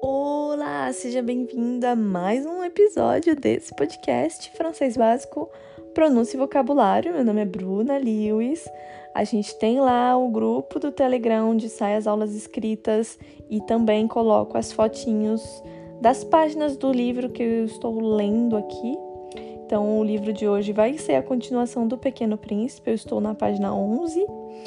Olá, seja bem-vinda a mais um episódio desse podcast Francês Básico, Pronúncia e Vocabulário. Meu nome é Bruna Lewis. A gente tem lá o grupo do Telegram onde saem as aulas escritas e também coloco as fotinhos das páginas do livro que eu estou lendo aqui. Então, o livro de hoje vai ser a continuação do Pequeno Príncipe. Eu estou na página 11.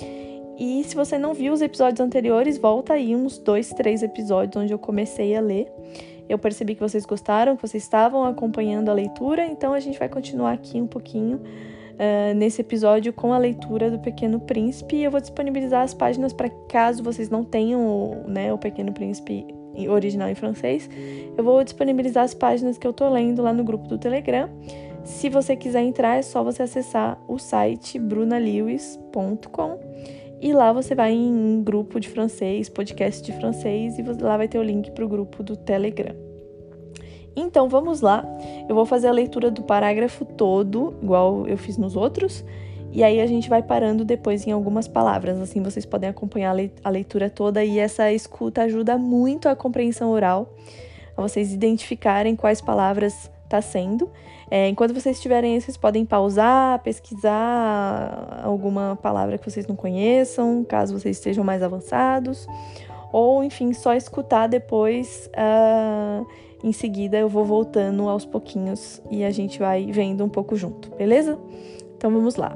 E se você não viu os episódios anteriores, volta aí uns 2, 3 episódios onde eu comecei a ler. Eu percebi que vocês gostaram, que vocês estavam acompanhando a leitura, então a gente vai continuar aqui um pouquinho nesse episódio com a leitura do Pequeno Príncipe. E eu vou disponibilizar as páginas para caso vocês não tenham o Pequeno Príncipe original em francês. Eu vou disponibilizar as páginas que eu tô lendo lá no grupo do Telegram. Se você quiser entrar, é só você acessar o site brunalewis.com. E lá você vai em grupo de francês, podcast de francês, e lá vai ter o link para o grupo do Telegram. Então, vamos lá. Eu vou fazer a leitura do parágrafo todo, igual eu fiz nos outros, e aí a gente vai parando depois em algumas palavras. Assim, vocês podem acompanhar a leitura toda, e essa escuta ajuda muito a compreensão oral, a vocês identificarem quais palavras está sendo. Enquanto vocês estiverem aí, vocês podem pausar, pesquisar alguma palavra que vocês não conheçam, caso vocês estejam mais avançados, ou enfim, só escutar depois. Em seguida eu vou voltando aos pouquinhos e a gente vai vendo um pouco junto, beleza? Então vamos lá.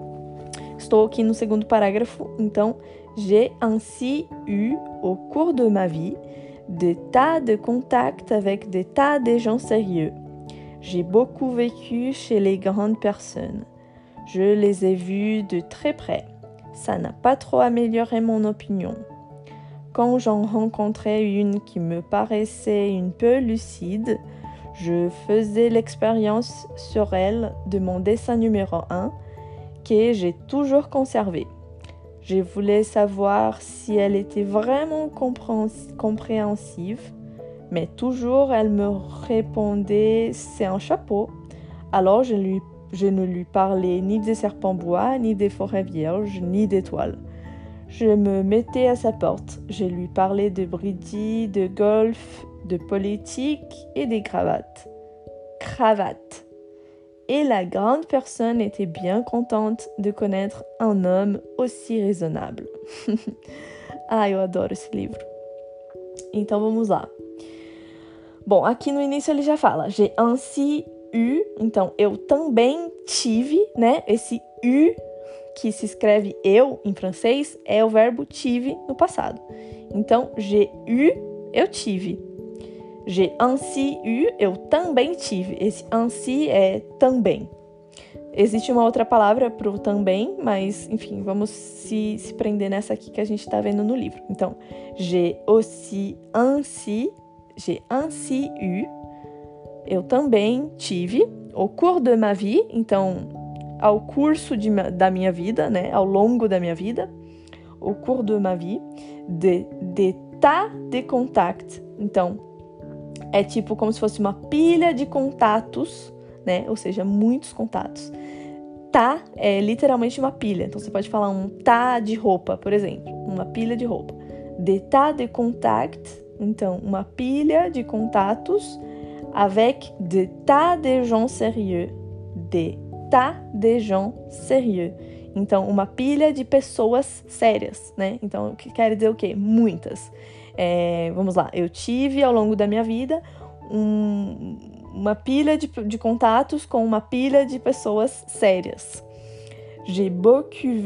Estou aqui no segundo parágrafo. Então, j'ai ainsi eu, au cours de ma vie, des tas de contacts avec des tas de gens sérieux. J'ai beaucoup vécu chez les grandes personnes. Je les ai vus de très près. Ça n'a pas trop amélioré mon opinion. Quand j'en rencontrais une qui me paraissait un peu lucide, je faisais l'expérience sur elle de mon dessin numéro 1, que j'ai toujours conservé. Je voulais savoir si elle était vraiment compréhensive, mais toujours elle me répondait « c'est un chapeau ». Alors je ne lui parlais ni des serpents bois, ni des forêts vierges, ni d'étoiles. Je me mettais à sa porte. Je lui parlais de bridis, de golf, de politique et des cravates. Et la grande personne était bien contente de connaître un homme aussi raisonnable. Eu adoro esse livro. Então vamos lá. Bom, aqui no início ele já fala, j'ai ainsi eu, então eu também tive, né? Esse eu, que se escreve eu em francês, é o verbo tive no passado. Então, j'ai eu, eu tive. J'ai ainsi eu, eu também tive. Esse ainsi é também. Existe uma outra palavra para o também, mas, enfim, vamos se prender nessa aqui que a gente está vendo no livro. Então, j'ai ainsi eu, eu também tive, au cours de ma vie, então, ao curso da minha vida, né, ao longo da minha vida, au cours de ma vie, des tas de contacts, então, é tipo como se fosse uma pilha de contatos, né, ou seja, muitos contatos. Tá é literalmente uma pilha, então você pode falar um tá de roupa, por exemplo, uma pilha de roupa. Des tas de contacts, então, uma pilha de contatos avec des tas de gens sérieux. Des tas de gens sérieux. Então, uma pilha de pessoas sérias, né? Então, o que quer dizer o quê? Muitas. Vamos lá. Eu tive, ao longo da minha vida, uma pilha de contatos com uma pilha de pessoas sérias. J'ai beaucoup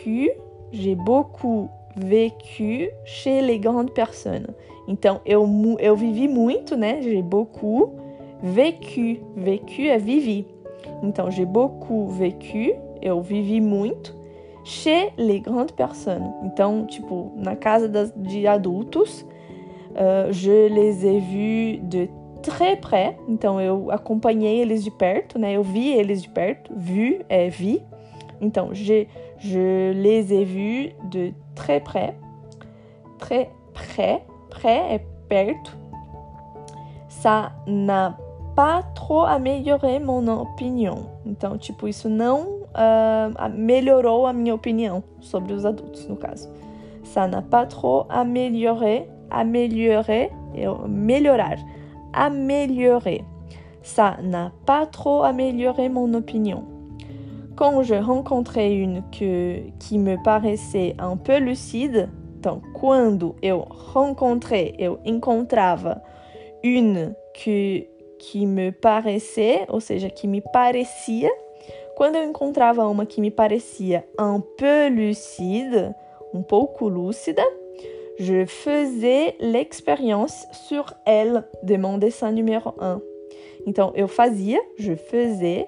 vécu chez les grandes personnes. Então, eu vivi muito, né? J'ai beaucoup vécu. Vécu é vivi. Então, j'ai beaucoup vécu, eu vivi muito, chez les grandes personnes. Então, tipo, na casa de adultos, je les ai vus de très près. Então, eu acompanhei eles de perto, né? Eu vi eles de perto. Vu é vi. Então, je les ai vus de très près. Très près. Près é perto. Ça n'a pas trop amélioré mon opinion. Então, tipo, isso não melhorou a minha opinião sobre os adultos, no caso. Ça n'a pas trop amélioré melhorar, améliorer. Ça n'a pas trop amélioré mon opinion. Quand je rencontrais une qui me paraissait un peu lucide, então, quando eu encontrava une que me paraissait, ou seja, que me parecia, quando eu encontrava uma que me parecia un peu lucide, um pouco lúcida, je faisais l'expérience sur elle de mon dessin numéro 1. Então, eu fazia, je faisais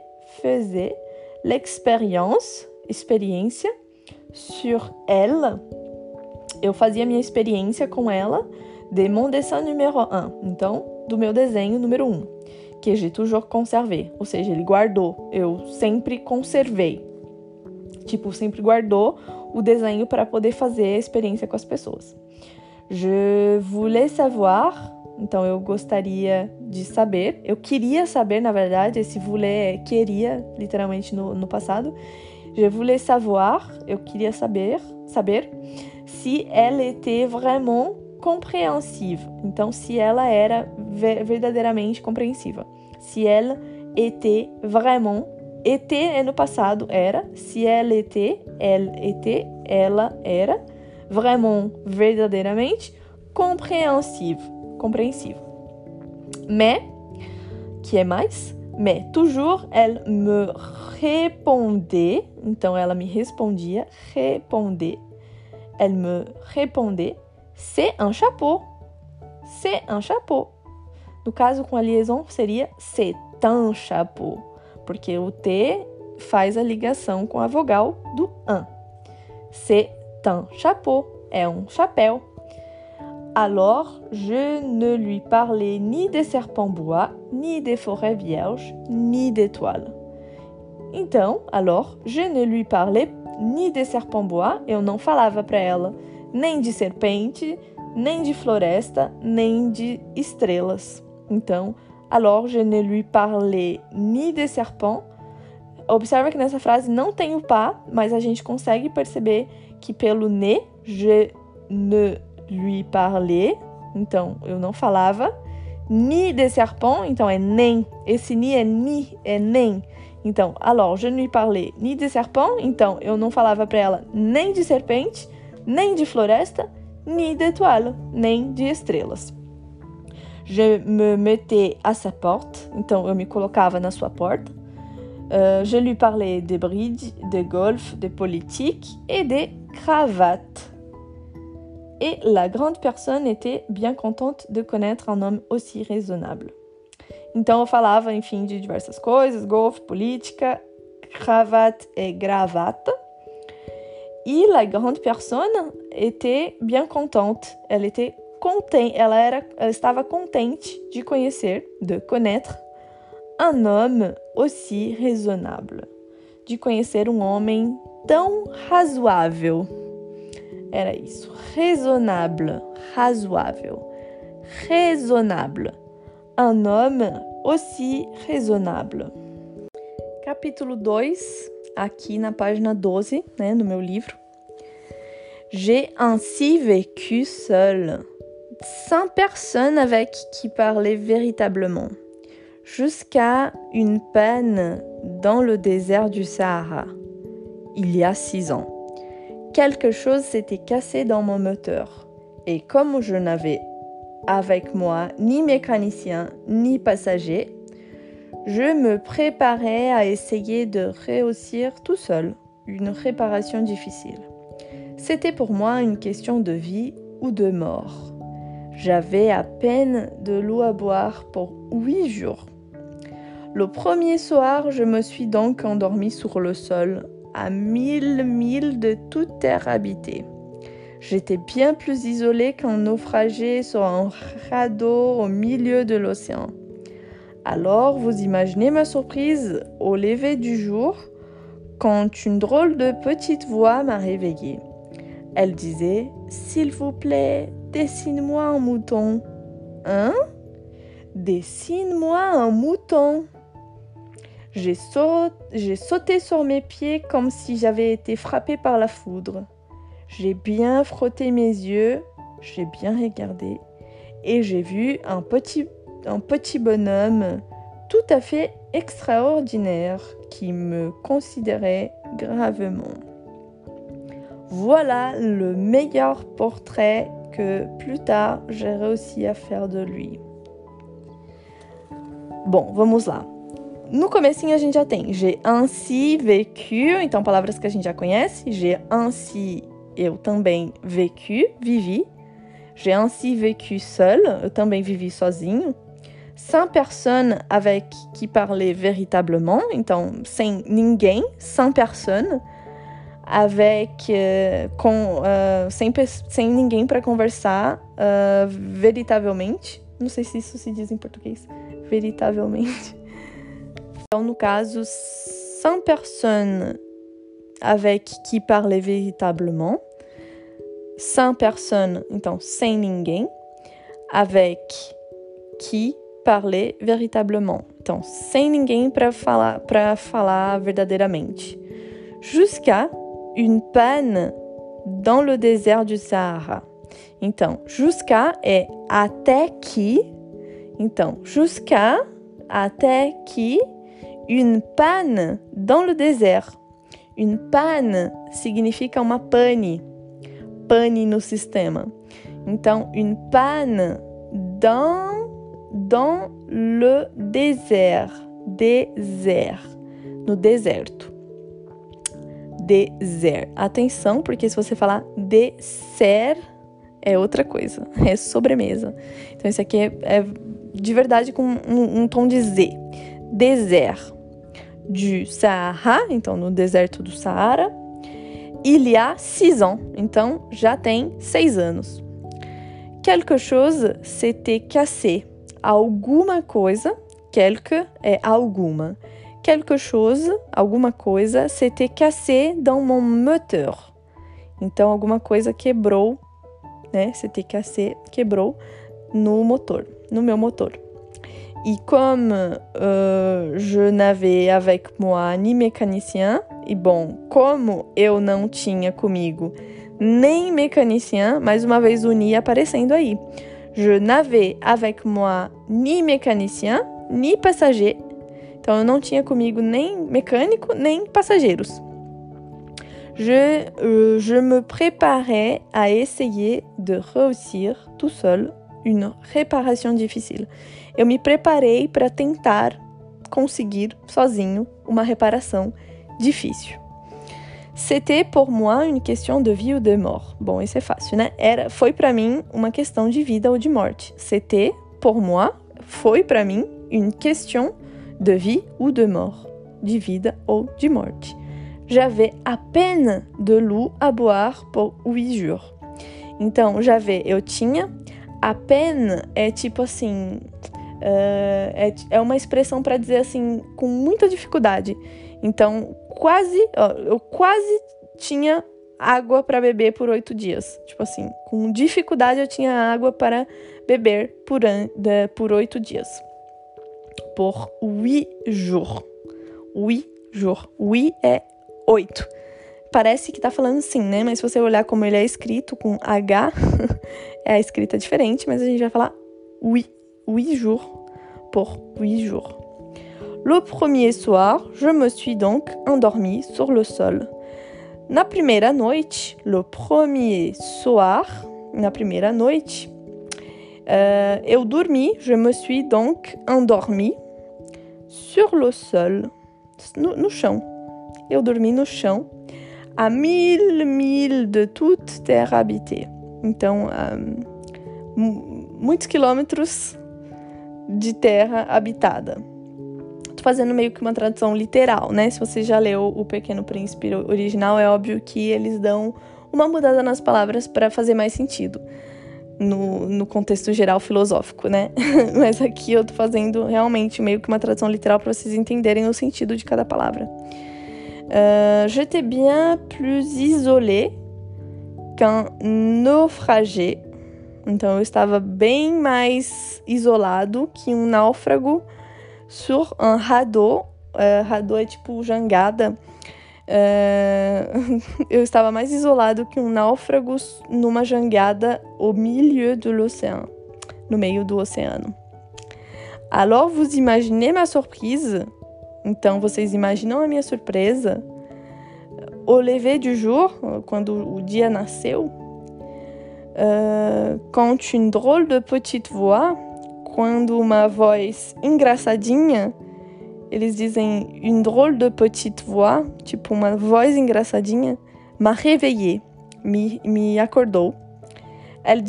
expériència sur elle. Eu fazia minha experiência com ela de mon dessin numéro 1. Então, do meu desenho número 1, que j'ai toujours conservé. Ou seja, ele guardou. Eu sempre conservei. Tipo, sempre guardou o desenho para poder fazer a experiência com as pessoas. Je voulais savoir. Então, eu gostaria de saber. Eu queria saber, na verdade. Esse voulais é queria, literalmente, no passado. Je voulais savoir. Eu queria saber se elle était vraiment compréhensive. Então, se ela era verdadeiramente compreensiva. Se elle était vraiment, était é no passado, era. Se elle était, ela era. Vraiment, verdadeiramente, compreensiva. Mais, que é mais? Mais, toujours, elle me répondait. Então, ela me respondia, Elle me répondait, c'est un chapeau. C'est un chapeau. No caso, com a liaison, seria c'est un chapeau. Porque o T faz a ligação com a vogal do un. C'est un chapeau. É um chapéu. Alors, je ne lui parlais ni des serpents bois, ni des forêts vierges, ni d'étoiles. Então, alors, je ne lui parlais ni des serpents bois, eu não falava para ela nem de serpente, nem de floresta, nem de estrelas. Então, alors, je ne lui parlais ni des serpents. Observa que nessa frase não tem o pas, mas a gente consegue perceber que pelo ne, je ne lui parlais, então eu não falava, ni des serpents, então é nem, esse ni, é nem. Então, alors, je ne lui parlais ni des serpents, então eu não falava para ela nem de serpente, nem de floresta, ni d'étoiles, nem de estrelas. Je me mettais à sa porte, então eu me colocava na sua porta. Je lui parlais de bridge, de golf, de politique et de cravate. Et la grande personne était bien contente de connaître un homme aussi raisonnable. Então eu falava, enfim, de diversas coisas, golfe, política, cravate e gravata. E la grande personne était bien contente. Ela estava contente de conhecer, de connaître, un homme aussi raisonnable. De conhecer um homem tão razoável. Era isso. Raisonnable, razoável. Raisonnable. Un homme aussi raisonnable. Capítulo 2, aqui na página 12, né, no meu livro. J'ai ainsi vécu seule, sans personne avec qui parler véritablement, jusqu'à une panne dans le désert du Sahara, il y a 6 ans. Quelque chose s'était cassé dans mon moteur, et comme je n'avais avec moi ni mécanicien ni passager, je me préparais à essayer de réussir tout seul une réparation difficile. C'était pour moi une question de vie ou de mort. J'avais à peine de l'eau à boire pour 8 jours. Le premier soir, je me suis donc endormie sur le sol, à 1000 milles de toute terre habitée. J'étais bien plus isolée qu'un naufragé sur un radeau au milieu de l'océan. Alors, vous imaginez ma surprise au lever du jour, quand une drôle de petite voix m'a réveillée. Elle disait « S'il vous plaît, dessine-moi un mouton. » Hein? Dessine-moi un mouton. J'ai sauté sur mes pieds comme si j'avais été frappée par la foudre. J'ai bien frotté mes yeux, j'ai bien regardé, et j'ai vu un petit bonhomme tout à fait extraordinaire qui me considérait gravement. Voilà le meilleur portrait que plus tard j'ai réussi à faire de lui. Bom, vamos lá. No comecinho a gente já tem j'ai ainsi vécu, então palavras que a gente já conhece. J'ai ainsi, eu também vécu, vivi. J'ai ainsi vécu seul, eu também vivi sozinho. Sans personne avec qui parler véritablement, então sem ninguém, sans personne. Avec, sem ninguém para conversar veritavelmente. Não sei se isso se diz em português. Veritavelmente. Então, no caso, sans personne avec qui parler véritablement. Sans personne, então, sem ninguém. Avec qui parler véritablement. Então, sem ninguém para falar verdadeiramente. Jusqu'à une panne dans le désert du Sahara. Então, jusqu'à é até que. Então, jusqu'à, até que, une panne dans le désert. Une panne significa uma pane. Pane no sistema. Então, une panne dans le désert. Désert. No deserto. Désert. Atenção, porque se você falar dessert, é outra coisa. É sobremesa. Então, isso aqui é de verdade com um tom de Z. Désert du Sahara, então no deserto do Saara. Il y a 6 ans, então já tem 6 anos. Quelque chose s'était cassé. Alguma coisa, quelque é alguma. Quelque chose, alguma coisa, s'était cassé dans mon moteur. Então, alguma coisa quebrou, né? S'était cassé, quebrou no motor, no meu motor. E comme je n'avais avec moi ni mécanicien, e bom, como eu não tinha comigo nem mécanicien, mais uma vez o ni aparecendo aí. Je n'avais avec moi ni mécanicien, ni passager. Então, eu não tinha comigo nem mecânico, nem passageiros. Je me préparais à essayer de réussir tout seul une réparation difficile. Eu me preparei para tentar conseguir sozinho uma reparação difícil. C'était pour moi une question de vie ou de mort. Bom, isso é fácil, né? Foi para mim uma questão de vida ou de morte. C'était pour moi, foi para mim une question de vie ou de mort. De vida ou de morte. J'avais à peine de l'eau à boire pour 8 jours. Então, eu tinha. À peine é tipo assim... é uma expressão para dizer assim, com muita dificuldade. Então, eu quase tinha água para beber por 8 dias. Tipo assim, com dificuldade eu tinha água para beber por 8 dias. Por 8 jours. 8 jours. 8 é 8. Parece que tá falando assim, né? Mas se você olhar como ele é escrito com H, é a escrita diferente, mas a gente vai falar 8 jours. Pour 8 jours. Le premier soir, je me suis donc endormie sur le sol. Na primeira noite, le premier soir, na primeira noite, eu dormi, je me suis donc endormie sur le sol, no chão. Eu dormi no chão, à 1000 milles de toute terre habitée. Então, muitos quilômetros de terra habitada. Tô fazendo meio que uma tradução literal, né? Se você já leu O Pequeno Príncipe original, é óbvio que eles dão uma mudada nas palavras para fazer mais sentido no contexto geral filosófico, né? Mas aqui eu tô fazendo realmente meio que uma tradução literal para vocês entenderem o sentido de cada palavra. J'étais bien plus isolée qu'un naufragé. Então, eu estava bem mais isolado que um náufrago sur un radeau. Radeau é tipo jangada. Eu estava mais isolado que um náufrago numa jangada au milieu de l'océan. no meio do oceano. Alors, vous imaginez ma surprise? Então, vocês imaginam a minha surpresa? Au lever du jour, quando o dia nasceu, quand une drôle de petite voix, quando uma voz engraçadinha, eles dizem une drôle de petite voix, tipo uma voz engraçadinha, m'a réveillée, me acordou. Ela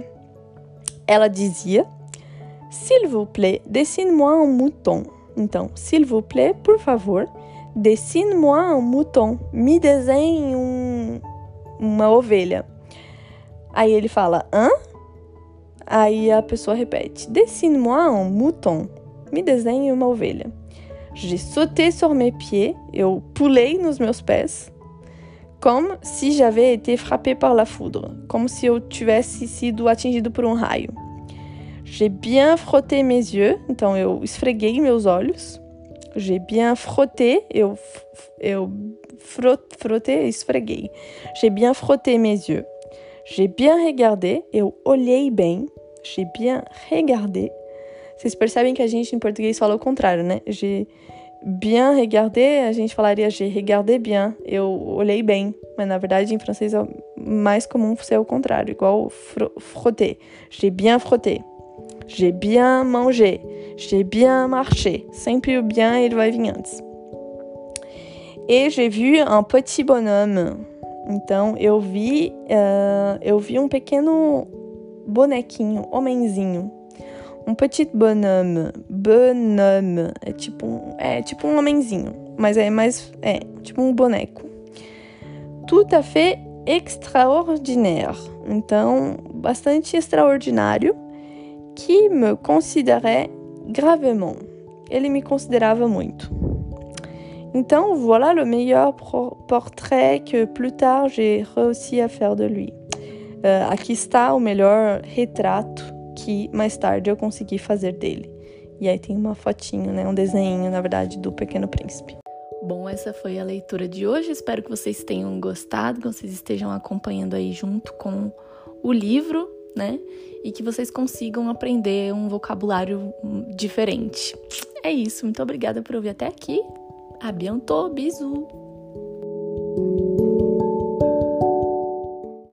dizia, s'il vous plaît, dessine-moi un mouton. Então, s'il vous plaît, por favor, dessine-moi un mouton. Me desenhe uma ovelha. Aí ele fala, hã? Aí a pessoa repete, dessine-moi un mouton. Me desenhe uma ovelha. J'ai sauté sur mes pieds. Eu pulei nos meus pés. Comme si j'avais été frappé par la foudre. Como se eu tivesse sido atingido por um raio. J'ai bien frotté mes yeux. Então, eu esfreguei meus olhos. J'ai bien frotté. Eu frotté, esfreguei. J'ai bien frotté mes yeux. J'ai bien regardé. Eu olhei bem. J'ai bien regardé. Vocês percebem que a gente em português fala o contrário, né? J'ai bien regardé, a gente falaria j'ai regardé bien. Eu olhei bem. Mas, na verdade, em francês é mais comum ser o contrário. Igual frotter. J'ai bien frotté. J'ai bien mangé. J'ai bien marché. Sempre o bien, ele vai vir antes. Et j'ai vu un petit bonhomme. Então, eu vi um pequeno bonequinho, homenzinho. Um petit bonhomme. Bonhomme. É tipo um homenzinho. Mas é tipo um boneco. Tout à fait extraordinaire. Então, bastante extraordinário. Qui me considérait gravement. Ele me considerava muito. Então, voilà le meilleur portrait que plus tard j'ai réussi à faire de lui. Aqui está o melhor retrato que mais tarde eu consegui fazer dele. E aí tem uma fotinho, né? Um desenho, na verdade, do Pequeno Príncipe. Bom, essa foi a leitura de hoje. Espero que vocês tenham gostado, que vocês estejam acompanhando aí junto com o livro, né? E que vocês consigam aprender um vocabulário diferente. É isso. Muito obrigada por ouvir até aqui. À bientôt. Bisous.